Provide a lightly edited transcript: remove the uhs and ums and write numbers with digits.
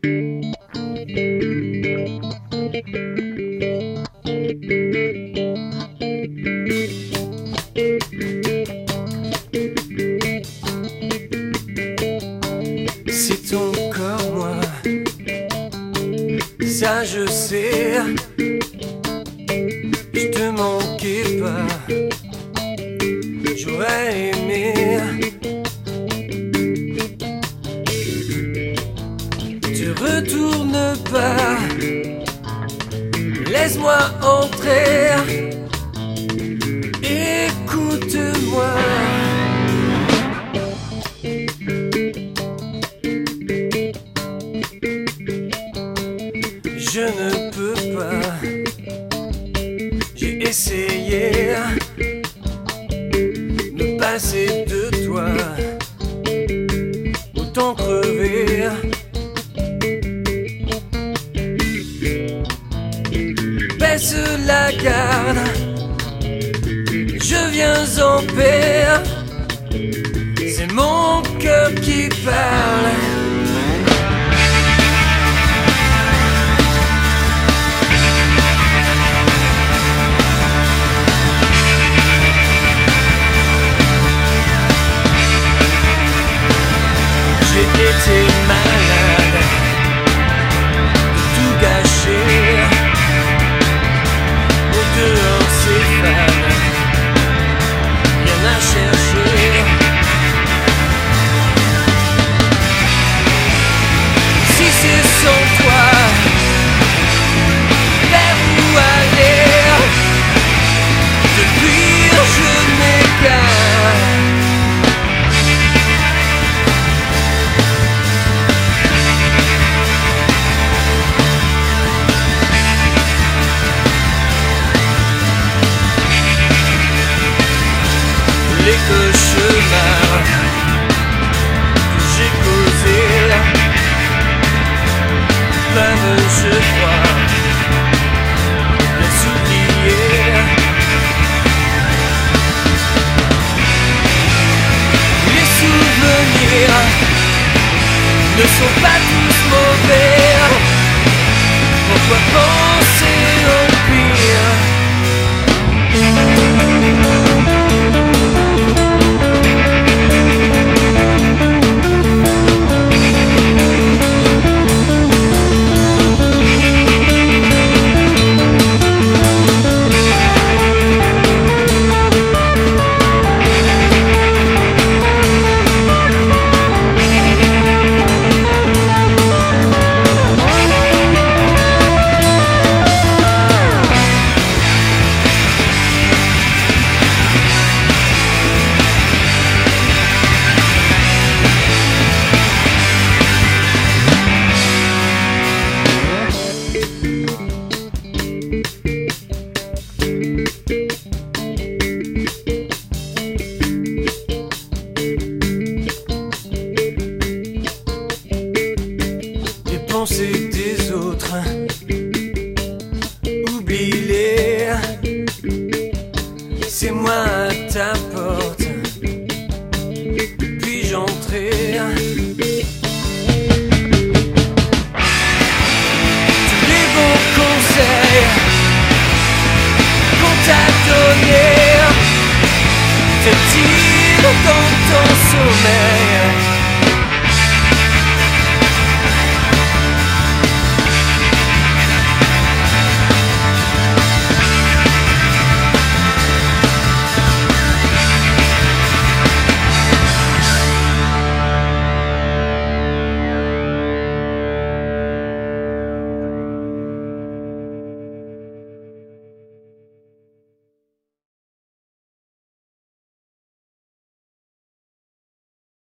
C'est ton corps, moi, ça je sais. Je te manquais pas, j'aurais aimé. Tu retournes pas, laisse-moi entrer. Écoute-moi. Je ne peux pas, j'ai essayé me passer de toi, autant crever. Baisse la garde, je viens en paix. C'est mon cœur qui parle. J'ai été malade, tout gâché. Au dehors c'est fan, rien à chercher. Si c'est sans toi, vers où aller? Depuis je m'égare. Les cauchemars que j'ai causés peuvent, je crois, les oublier. Les souvenirs ne sont pas tous mauvais. Pourquoi penser au pire? Pensées des autres